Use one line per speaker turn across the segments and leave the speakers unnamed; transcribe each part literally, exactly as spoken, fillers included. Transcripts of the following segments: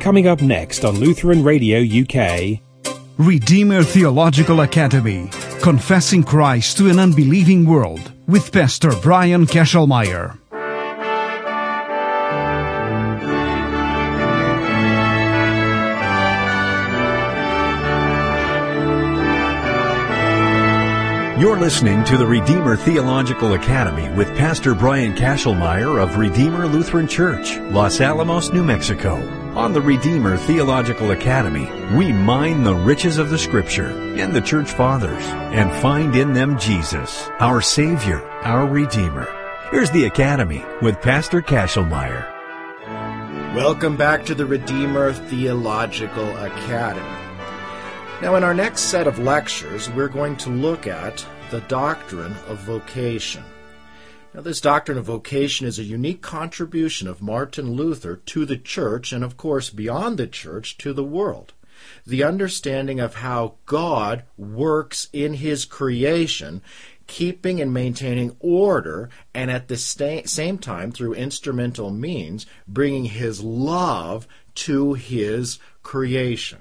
Coming up next on Lutheran Radio U K.
Redeemer Theological Academy, Confessing Christ to an Unbelieving World, with Pastor Brian Kesselmeyer.
You're listening to the Redeemer Theological Academy with Pastor Brian Kesselmeyer of Redeemer Lutheran Church, Los Alamos, New Mexico. On the Redeemer Theological Academy, we mine the riches of the Scripture and the Church Fathers and find in them Jesus, our Savior, our Redeemer. Here's the Academy with Pastor Kesselmeyer.
Welcome back to the Redeemer Theological Academy. Now, in our next set of lectures, we're going to look at the doctrine of vocation. Now, this doctrine of vocation is a unique contribution of Martin Luther to the church and, of course, beyond the church, to the world. The understanding of how God works in His creation, keeping and maintaining order, and at the sta- same time, through instrumental means, bringing His love to His creation.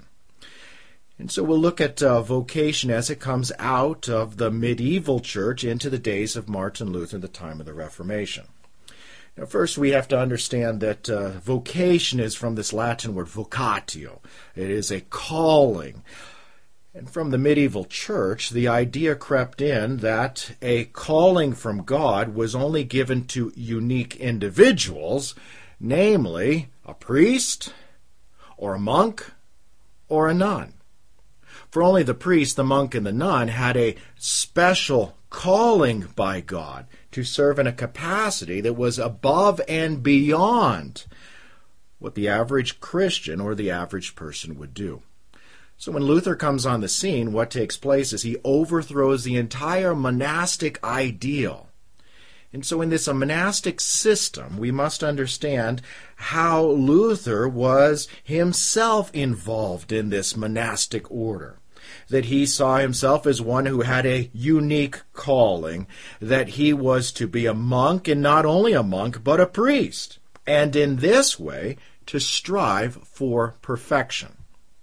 And so we'll look at uh, vocation as it comes out of the medieval church into the days of Martin Luther, the time of the Reformation. Now, first we have to understand that uh, vocation is from this Latin word vocatio. It is a calling. And from the medieval church, the idea crept in that a calling from God was only given to unique individuals, namely a priest, or a monk, or a nun. For only the priest, the monk, and the nun had a special calling by God to serve in a capacity that was above and beyond what the average Christian or the average person would do. So when Luther comes on the scene, what takes place is he overthrows the entire monastic ideal. And so in this a monastic system, we must understand how Luther was himself involved in this monastic order. That he saw himself as one who had a unique calling, that he was to be a monk, and not only a monk, but a priest, and in this way to strive for perfection.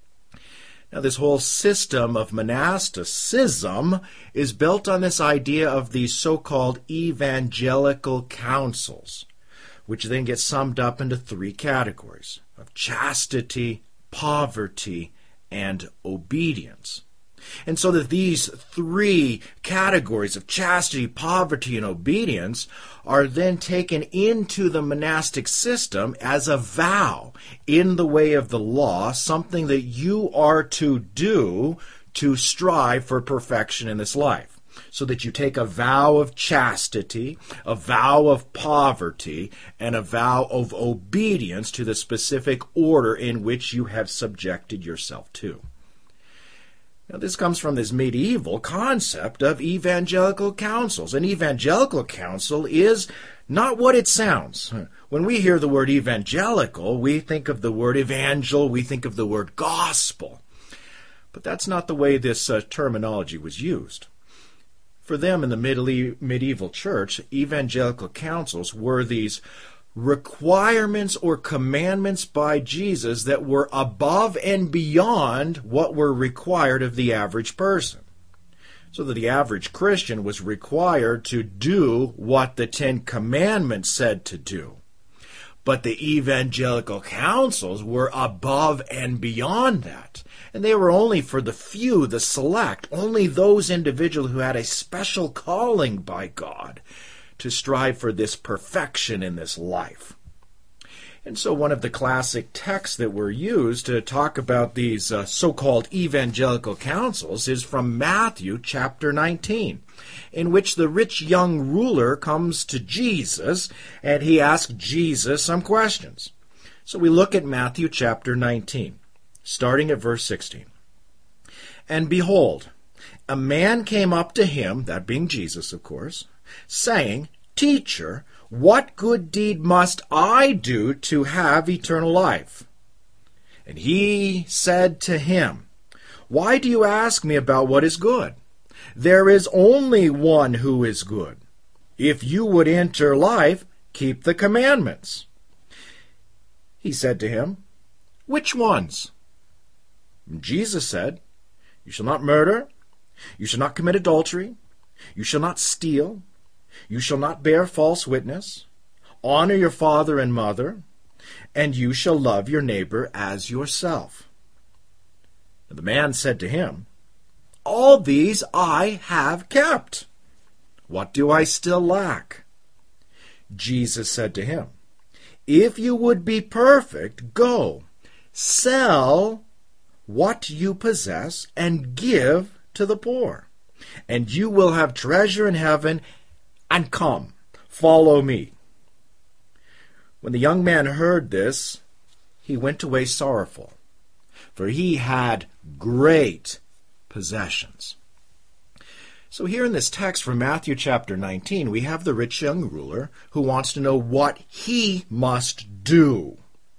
Now, this whole system of monasticism is built on this idea of these so-called evangelical councils, which then get summed up into three categories of chastity, poverty, and obedience. And so that these three categories of chastity, poverty, and obedience are then taken into the monastic system as a vow in the way of the law, something that you are to do to strive for perfection in this life. So that you take a vow of chastity, a vow of poverty, and a vow of obedience to the specific order in which you have subjected yourself to. Now, this comes from this medieval concept of evangelical councils. An evangelical council is not what it sounds. When we hear the word evangelical, we think of the word evangel, we think of the word gospel. But that's not the way this uh, terminology was used. For them in the medieval church, evangelical councils were these requirements or commandments by Jesus that were above and beyond what were required of the average person. So that the average Christian was required to do what the Ten Commandments said to do. But the evangelical councils were above and beyond that. And they were only for the few, the select, only those individuals who had a special calling by God to strive for this perfection in this life. And so one of the classic texts that were used to talk about these uh, so-called evangelical councils is from Matthew chapter nineteen, in which the rich young ruler comes to Jesus and he asks Jesus some questions. So we look at Matthew chapter nineteen. Starting at verse sixteen. And behold, a man came up to him, that being Jesus, of course, saying, Teacher, what good deed must I do to have eternal life? And he said to him, Why do you ask me about what is good? There is only one who is good. If you would enter life, keep the commandments. He said to him, Which ones? Jesus said, you shall not murder, you shall not commit adultery, you shall not steal, you shall not bear false witness, honor your father and mother, and you shall love your neighbor as yourself. And the man said to him, all these I have kept. What do I still lack? Jesus said to him, if you would be perfect, go, sell what you possess and give to the poor, and you will have treasure in heaven, and come, follow me. When the young man heard this, he went away sorrowful, for he had great possessions. So here in this text from Matthew chapter nineteen, we have the rich young ruler who wants to know what he must do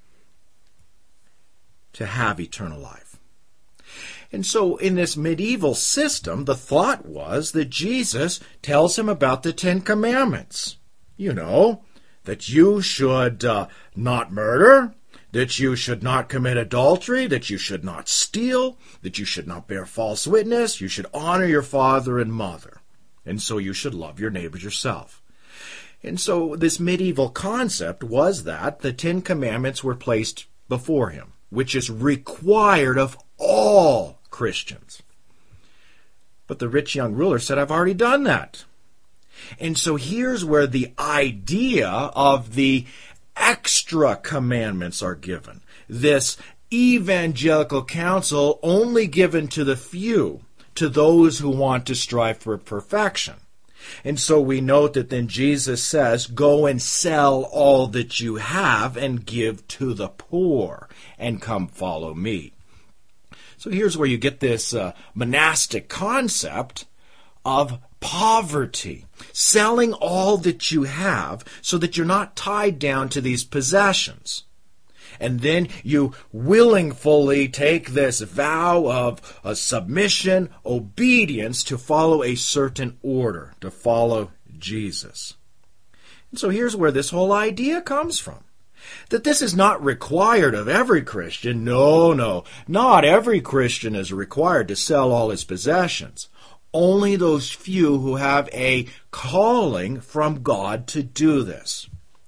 to have eternal life. And so in this medieval system, the thought was that Jesus tells him about the Ten Commandments. You know, that you should uh, not murder, that you should not commit adultery, that you should not steal, that you should not bear false witness, you should honor your father and mother, and so you should love your neighbors yourself. And so this medieval concept was that the Ten Commandments were placed before him, which is required of all Christians. But the rich young ruler said, I've already done that. And so here's where the idea of the extra commandments are given. This evangelical counsel only given to the few, to those who want to strive for perfection. And so we note that then Jesus says, go and sell all that you have and give to the poor, and come follow me. So here's where you get this uh, monastic concept of poverty, selling all that you have so that you're not tied down to these possessions. And then you willingly take this vow of a submission, obedience to follow a certain order, to follow Jesus. And so here's where this whole idea comes from. That this is not required of every Christian. No, no, not every Christian is required to sell all his possessions. Only those few who have a calling from God to do this.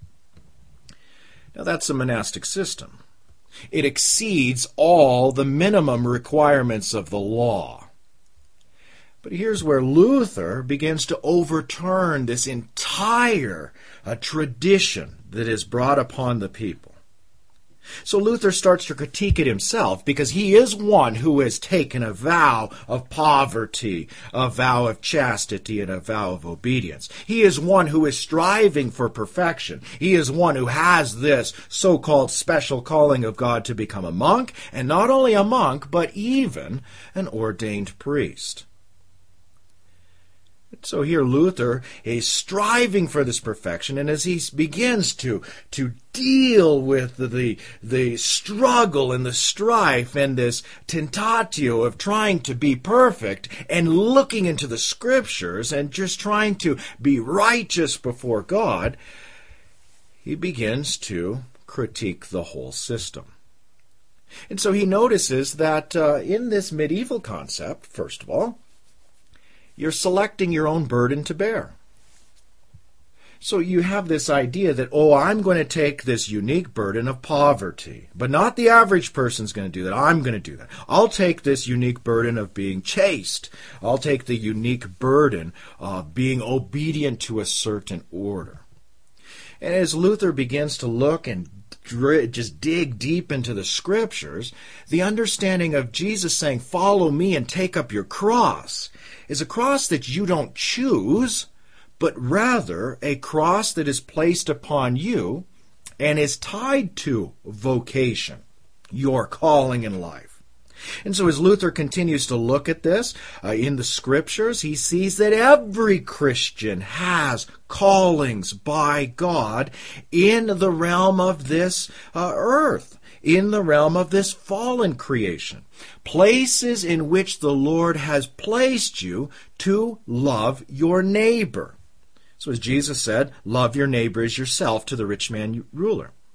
Now that's a monastic system. It exceeds all the minimum requirements of the law. But here's where Luther begins to overturn this entire uh, tradition that is brought upon the people. So Luther starts to critique it himself, because he is one who has taken a vow of poverty, a vow of chastity, and a vow of obedience. He is one who is striving for perfection. He is one who has this so-called special calling of God to become a monk, and not only a monk, but even an ordained priest. So here Luther is striving for this perfection, and as he begins to, to deal with the, the struggle and the strife and this tentatio of trying to be perfect and looking into the Scriptures and just trying to be righteous before God, he begins to critique the whole system. And so he notices that uh, in this medieval concept, first of all, you're selecting your own burden to bear. So you have this idea that, oh, I'm going to take this unique burden of poverty, but not the average person's going to do that. I'm going to do that. I'll take this unique burden of being chaste. I'll take the unique burden of being obedient to a certain order. And as Luther begins to look and just dig deep into the Scriptures, the understanding of Jesus saying, follow me and take up your cross, is a cross that you don't choose, but rather a cross that is placed upon you and is tied to vocation, your calling in life. And so as Luther continues to look at this uh, in the Scriptures, he sees that every Christian has callings by God in the realm of this uh, earth, in the realm of this fallen creation, places in which the Lord has placed you to love your neighbor. So as Jesus said, love your neighbor as yourself to the rich man ruler.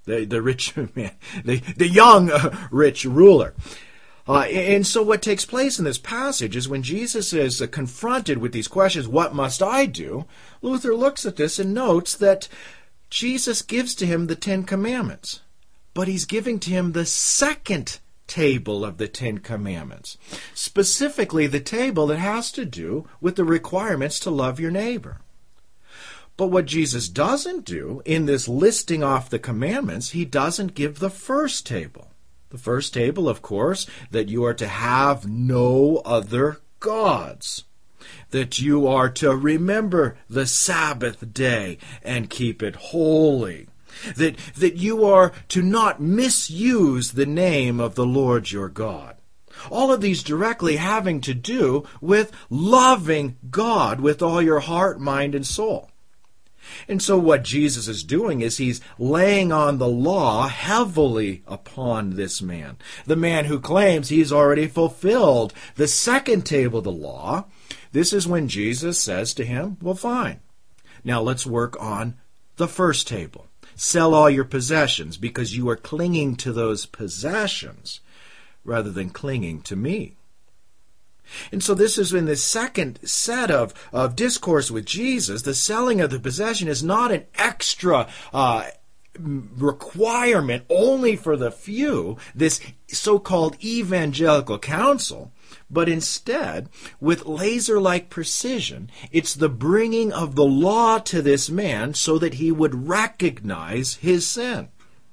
the, the rich man, the, the young uh, rich ruler. Uh, and so what takes place in this passage is when Jesus is uh, confronted with these questions, what must I do? Luther looks at this and notes that Jesus gives to him the Ten Commandments, but he's giving to him the second table of the Ten Commandments, specifically the table that has to do with the requirements to love your neighbor. But what Jesus doesn't do in this listing off the commandments, he doesn't give the first table. The first table, of course, that you are to have no other gods, that you are to remember the Sabbath day and keep it holy, that, that you are to not misuse the name of the Lord your God. All of these directly having to do with loving God with all your heart, mind, and soul. And so what Jesus is doing is he's laying on the law heavily upon this man. The man who claims he's already fulfilled the second table of the law. This is when Jesus says to him, well, fine. Now let's work on the first table. Sell all your possessions because you are clinging to those possessions rather than clinging to me. And so this is in the second set of, of discourse with Jesus. The selling of the possession is not an extra uh, requirement only for the few, this so-called evangelical counsel, but instead, with laser-like precision, it's the bringing of the law to this man so that he would recognize his sin.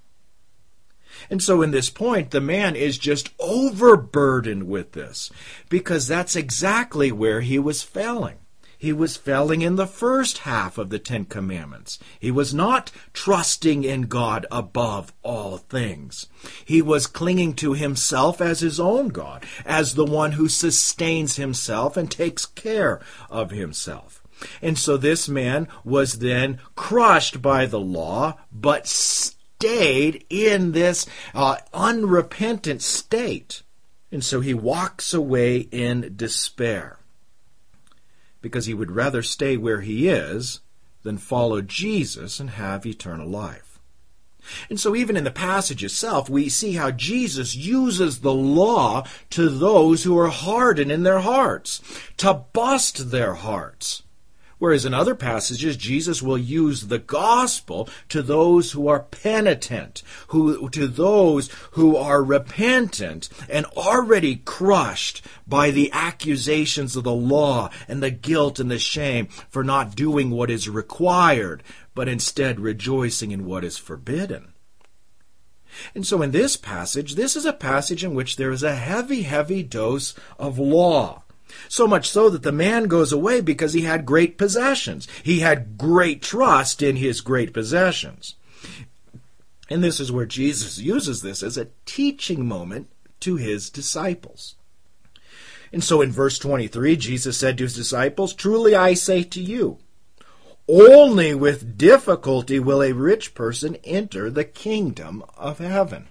And so in this point, the man is just overburdened with this, because that's exactly where he was failing. He was failing in the first half of the Ten Commandments. He was not trusting in God above all things. He was clinging to himself as his own God, as the one who sustains himself and takes care of himself. And so this man was then crushed by the law, but stayed in this uh, unrepentant state. And so he walks away in despair, because he would rather stay where he is than follow Jesus and have eternal life. And so even in the passage itself, we see how Jesus uses the law to those who are hardened in their hearts, to bust their hearts. Whereas in other passages, Jesus will use the gospel to those who are penitent, who, to those who are repentant and already crushed by the accusations of the law and the guilt and the shame for not doing what is required, but instead rejoicing in what is forbidden. And so in this passage, this is a passage in which there is a heavy, heavy dose of law. So much so that the man goes away because he had great possessions. He had great trust in his great possessions. And this is where Jesus uses this as a teaching moment to his disciples. And so in verse twenty-three, Jesus said to his disciples, "Truly I say to you, only with difficulty will a rich person enter the kingdom of heaven."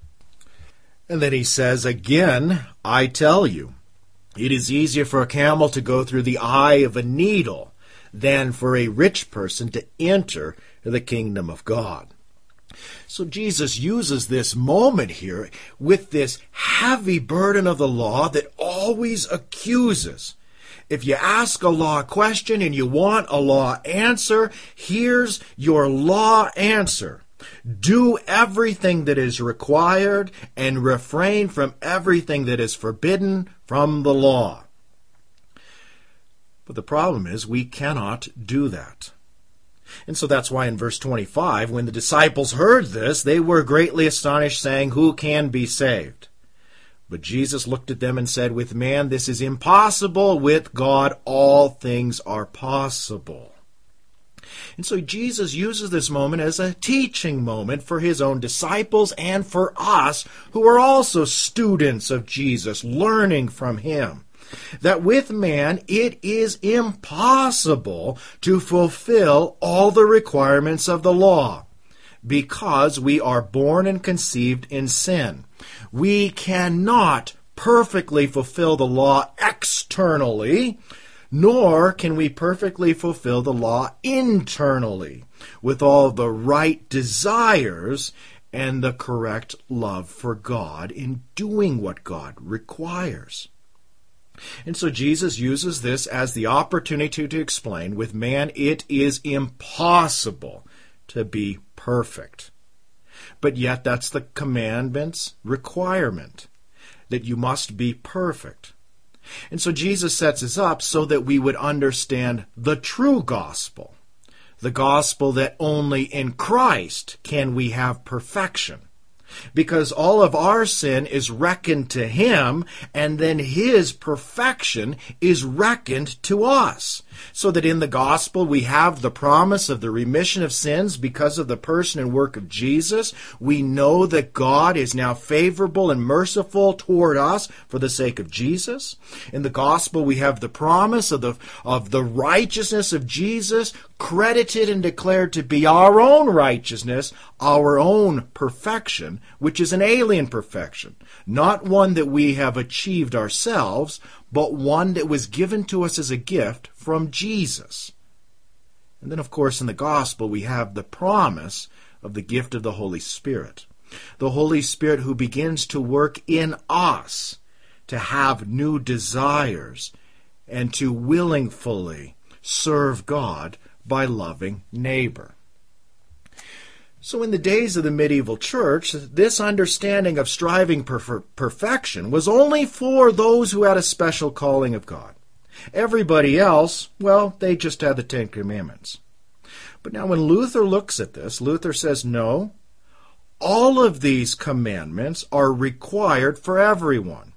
And then he says again, "I tell you, it is easier for a camel to go through the eye of a needle than for a rich person to enter the kingdom of God." So Jesus uses this moment here with this heavy burden of the law that always accuses. If you ask a law question and you want a law answer, here's your law answer. Do everything that is required and refrain from everything that is forbidden from the law. But the problem is we cannot do that. And so that's why in verse twenty-five, when the disciples heard this, they were greatly astonished, saying, "Who can be saved?" But Jesus looked at them and said, "With man this is impossible. With God all things are possible." And so Jesus uses this moment as a teaching moment for his own disciples and for us who are also students of Jesus, learning from him. That with man it is impossible to fulfill all the requirements of the law, because we are born and conceived in sin. We cannot perfectly fulfill the law externally, nor can we perfectly fulfill the law internally with all the right desires and the correct love for God in doing what God requires. And so Jesus uses this as the opportunity to explain, with man it is impossible to be perfect. But yet that's the commandment's requirement, that you must be perfect. And so Jesus sets us up so that we would understand the true gospel, the gospel that only in Christ can we have perfection, because all of our sin is reckoned to Him, and then His perfection is reckoned to us. So that in the gospel we have the promise of the remission of sins because of the person and work of Jesus. We know that God is now favorable and merciful toward us for the sake of Jesus. In the gospel we have the promise of the, of the righteousness of Jesus, credited and declared to be our own righteousness, our own perfection, which is an alien perfection, not one that we have achieved ourselves, but one that was given to us as a gift from Jesus. And then, of course, in the gospel, we have the promise of the gift of the Holy Spirit. The Holy Spirit who begins to work in us to have new desires and to willingly serve God by loving neighbor. So in the days of the medieval church, this understanding of striving for perfection was only for those who had a special calling of God. Everybody else, well, they just had the Ten Commandments. But now when Luther looks at this, Luther says, no, all of these commandments are required for everyone.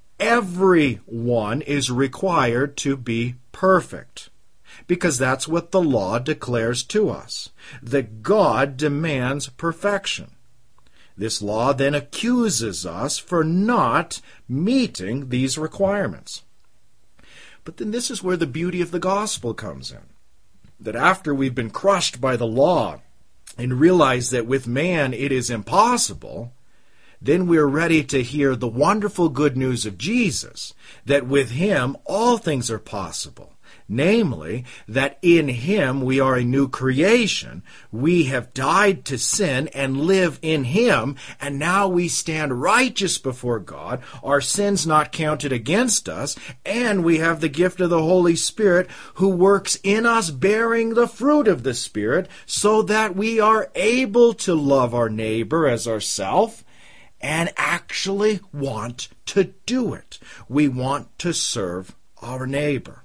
Everyone is required to be perfect, because that's what the law declares to us, that God demands perfection. This law then accuses us for not meeting these requirements. But then this is where the beauty of the gospel comes in, that after we've been crushed by the law and realize that with man it is impossible, then we're ready to hear the wonderful good news of Jesus, that with Him all things are possible. Namely, that in Him we are a new creation, we have died to sin and live in Him, and now we stand righteous before God, our sins not counted against us, and we have the gift of the Holy Spirit who works in us, bearing the fruit of the Spirit, so that we are able to love our neighbor as ourselves, and actually want to do it. We want to serve our neighbor.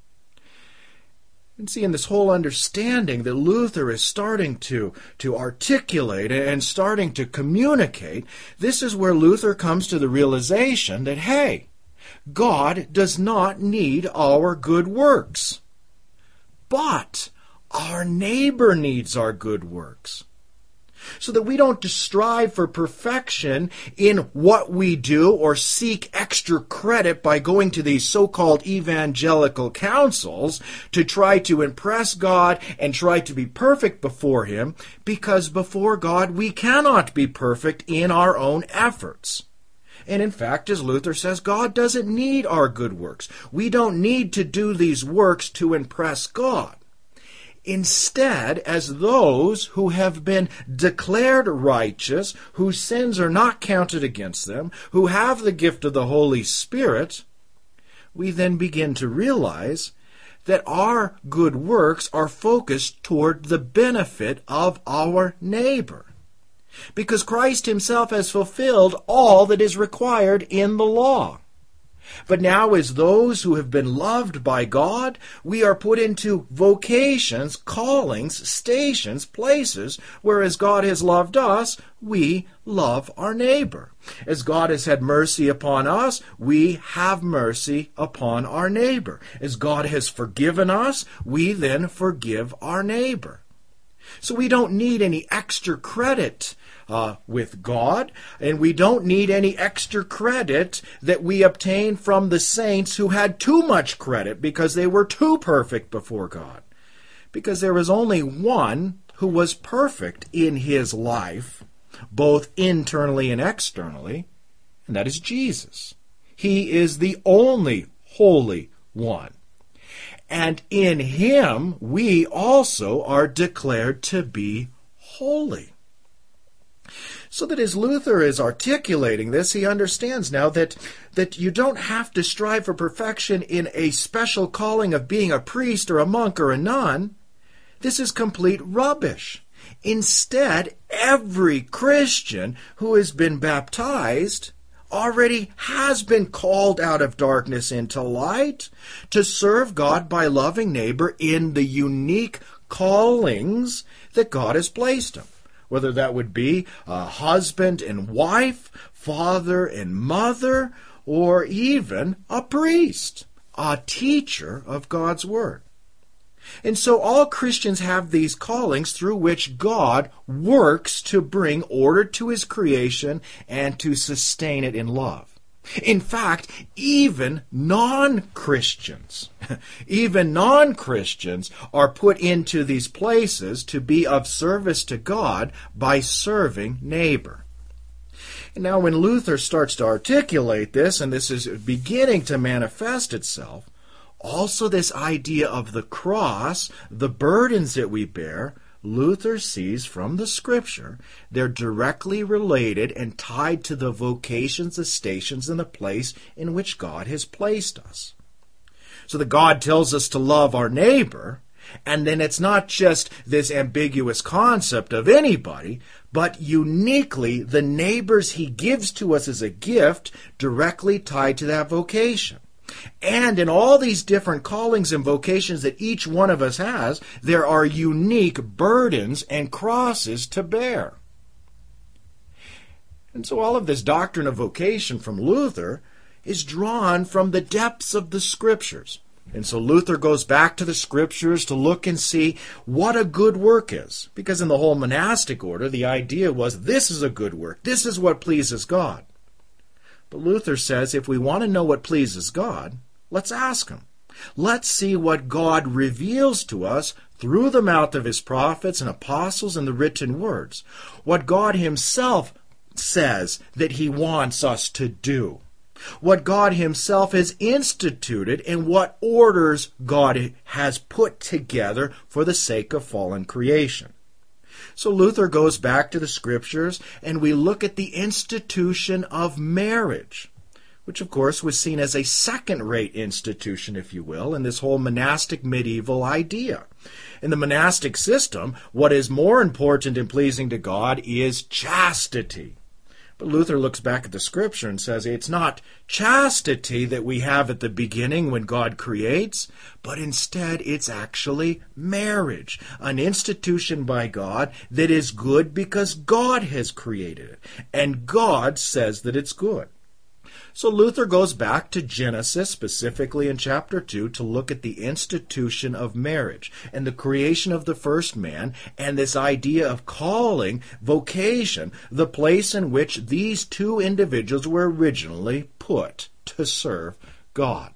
And see, in this whole understanding that Luther is starting to, to articulate and starting to communicate, this is where Luther comes to the realization that, hey, God does not need our good works, but our neighbor needs our good works. So that we don't strive for perfection in what we do or seek extra credit by going to these so-called evangelical councils to try to impress God and try to be perfect before Him, because before God we cannot be perfect in our own efforts. And in fact, as Luther says, God doesn't need our good works. We don't need to do these works to impress God. Instead, as those who have been declared righteous, whose sins are not counted against them, who have the gift of the Holy Spirit, we then begin to realize that our good works are focused toward the benefit of our neighbor, because Christ Himself has fulfilled all that is required in the law. But now, as those who have been loved by God, we are put into vocations, callings, stations, places where, as God has loved us, we love our neighbor. As God has had mercy upon us, we have mercy upon our neighbor. As God has forgiven us, we then forgive our neighbor. So we don't need any extra credit Uh, with God, and we don't need any extra credit that we obtain from the saints who had too much credit because they were too perfect before God. Because there is only one who was perfect in His life, both internally and externally, and that is Jesus. He is the only Holy One. And in Him we also are declared to be holy. So that as Luther is articulating this, he understands now that, that you don't have to strive for perfection in a special calling of being a priest or a monk or a nun. This is complete rubbish. Instead, every Christian who has been baptized already has been called out of darkness into light to serve God by loving neighbor in the unique callings that God has placed him. Whether that would be a husband and wife, father and mother, or even a priest, a teacher of God's Word. And so all Christians have these callings through which God works to bring order to His creation and to sustain it in love. In fact, even non-Christians, even non-Christians are put into these places to be of service to God by serving neighbor. And now when Luther starts to articulate this, and this is beginning to manifest itself, also this idea of the cross, the burdens that we bear, Luther sees from the Scripture they're directly related and tied to the vocations, the stations, and the place in which God has placed us. So that God tells us to love our neighbor, and then it's not just this ambiguous concept of anybody, but uniquely the neighbors He gives to us as a gift directly tied to that vocation. And in all these different callings and vocations that each one of us has, there are unique burdens and crosses to bear. And so all of this doctrine of vocation from Luther is drawn from the depths of the Scriptures. And so Luther goes back to the Scriptures to look and see what a good work is. Because in the whole monastic order, the idea was this is a good work. This is what pleases God. But Luther says if we want to know what pleases God, let's ask Him. Let's see what God reveals to us through the mouth of His prophets and apostles and the written words. What God Himself says that He wants us to do. What God Himself has instituted and what orders God has put together for the sake of fallen creation. So Luther goes back to the Scriptures, and we look at the institution of marriage, which of course was seen as a second-rate institution, if you will, in this whole monastic medieval idea. In the monastic system, what is more important and pleasing to God is chastity. But Luther looks back at the Scripture and says it's not chastity that we have at the beginning when God creates, but instead it's actually marriage, an institution by God that is good because God has created it, and God says that it's good. So Luther goes back to Genesis, specifically in chapter two, to look at the institution of marriage and the creation of the first man and this idea of calling, vocation, the place in which these two individuals were originally put to serve God.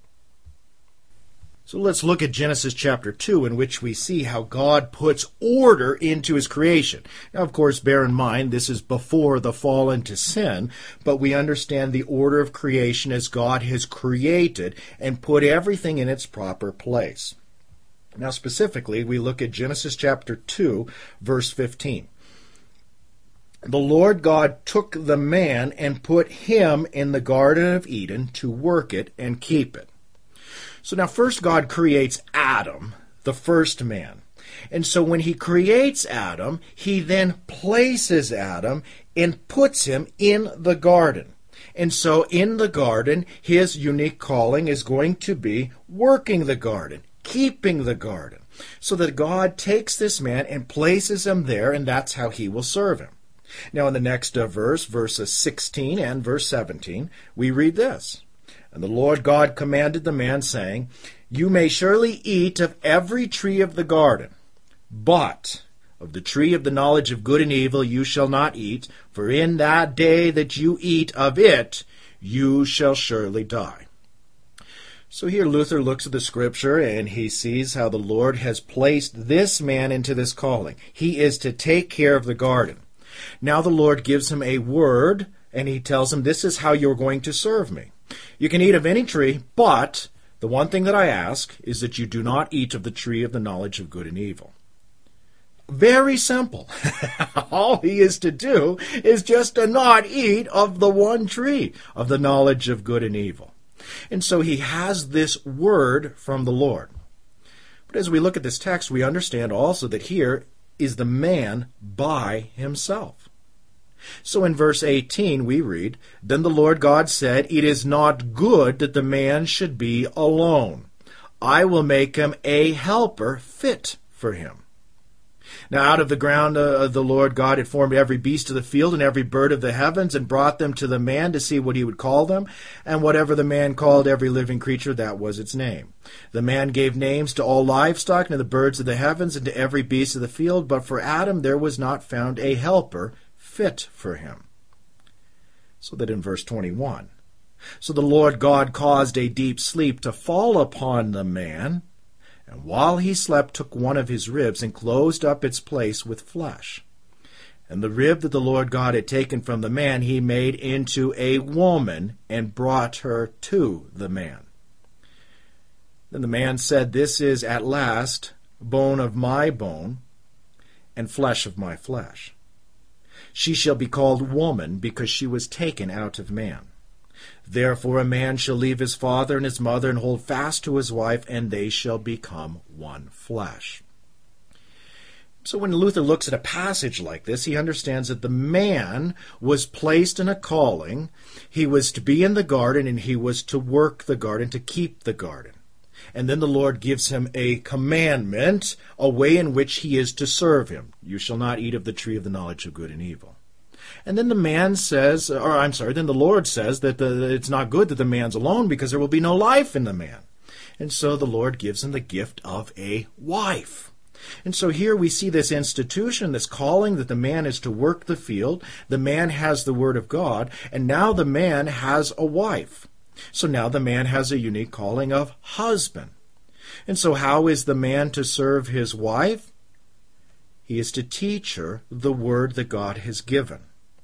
So let's look at Genesis chapter two, in which we see how God puts order into His creation. Now, of course, bear in mind, this is before the fall into sin, but we understand the order of creation as God has created and put everything in its proper place. Now, specifically, we look at Genesis chapter two, verse fifteen. The Lord God took the man and put him in the Garden of Eden to work it and keep it. So now first God creates Adam, the first man. And so when He creates Adam, He then places Adam and puts him in the garden. And so in the garden, his unique calling is going to be working the garden, keeping the garden. So that God takes this man and places him there, and that's how He will serve him. Now in the next uh, verse, verses sixteen and verse seventeen, we read this. And the Lord God commanded the man, saying, You may surely eat of every tree of the garden, but of the tree of the knowledge of good and evil you shall not eat, for in that day that you eat of it, you shall surely die. So here Luther looks at the Scripture, and he sees how the Lord has placed this man into this calling. He is to take care of the garden. Now the Lord gives him a word, and He tells him, this is how you're going to serve me. You can eat of any tree, but the one thing that I ask is that you do not eat of the tree of the knowledge of good and evil. Very simple. All he is to do is just to not eat of the one tree of the knowledge of good and evil. And so he has this word from the Lord. But as we look at this text, we understand also that here is the man by himself. So in verse eighteen we read, "Then the Lord God said, It is not good that the man should be alone. I will make him a helper fit for him." Now out of the ground uh, the Lord God had formed every beast of the field and every bird of the heavens, and brought them to the man to see what he would call them. And whatever the man called every living creature, that was its name. The man gave names to all livestock, and to the birds of the heavens, and to every beast of the field. But for Adam there was not found a helper fit for him. So that in verse twenty-one, "So the Lord God caused a deep sleep to fall upon the man, and while he slept took one of his ribs and closed up its place with flesh. And the rib that the Lord God had taken from the man he made into a woman and brought her to the man. Then the man said, This is at last bone of my bone and flesh of my flesh. She shall be called woman, because she was taken out of man. Therefore a man shall leave his father and his mother and hold fast to his wife, and they shall become one flesh." So when Luther looks at a passage like this, he understands that the man was placed in a calling. He was to be in the garden, and he was to work the garden, to keep the garden. And then the Lord gives him a commandment, a way in which he is to serve him. "You shall not eat of the tree of the knowledge of good and evil." And then the man says, or I'm sorry, then the Lord says that the, it's not good that the man's alone, because there will be no life in the man. And so the Lord gives him the gift of a wife. And so here we see this institution, this calling that the man is to work the field. The man has the word of God, and now the man has a wife. So now the man has a unique calling of husband. And so how is the man to serve his wife? He is to teach her the word that God has given.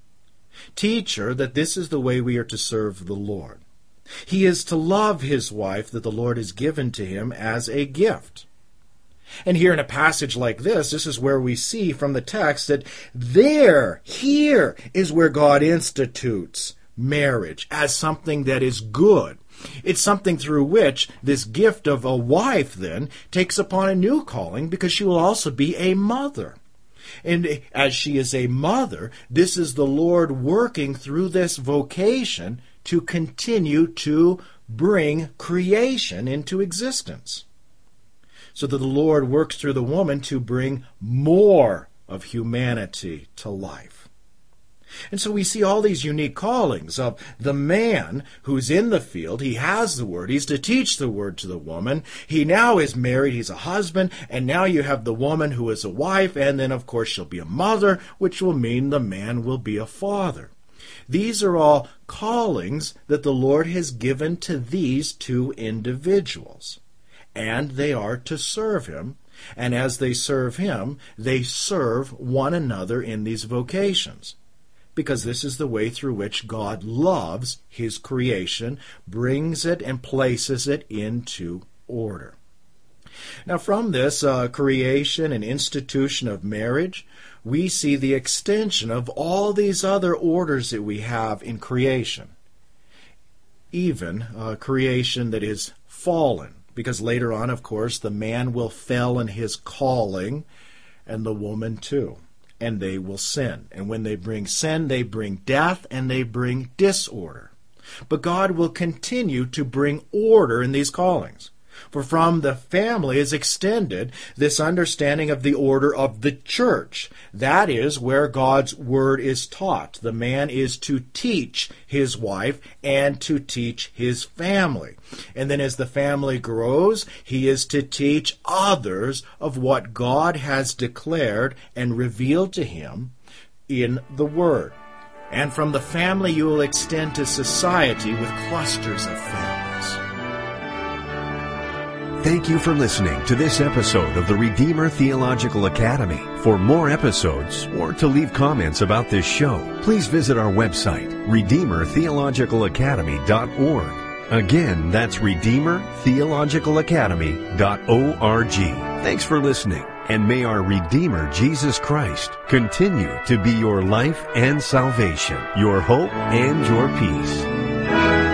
Teach her that this is the way we are to serve the Lord. He is to love his wife that the Lord has given to him as a gift. And here in a passage like this, this is where we see from the text that there, here, is where God institutes marriage as something that is good. It's something through which this gift of a wife then takes upon a new calling, because she will also be a mother. And as she is a mother, this is the Lord working through this vocation to continue to bring creation into existence. So that the Lord works through the woman to bring more of humanity to life. And so we see all these unique callings of the man who's in the field. He has the word. He's to teach the word to the woman. He now is married. He's a husband. And now you have the woman who is a wife. And then, of course, she'll be a mother, which will mean the man will be a father. These are all callings that the Lord has given to these two individuals. And they are to serve him. And as they serve him, they serve one another in these vocations. Because this is the way through which God loves his creation, brings it and places it into order. Now from this uh, creation and institution of marriage, we see the extension of all these other orders that we have in creation. Even uh, creation that is fallen. Because later on, of course, the man will fail in his calling, and the woman too. And they will sin. And when they bring sin, they bring death and they bring disorder. But God will continue to bring order in these callings. For from the family is extended this understanding of the order of the church. That is where God's word is taught. The man is to teach his wife and to teach his family. And then as the family grows, he is to teach others of what God has declared and revealed to him in the word. And from the family you will extend to society with clusters of families.
Thank you for listening to this episode of the Redeemer Theological Academy. For more episodes or to leave comments about this show, please visit our website, redeemer theological academy dot org. Again, that's redeemer theological academy dot org. Thanks for listening, And may our Redeemer, Jesus Christ, continue to be your life and salvation, your hope and your peace.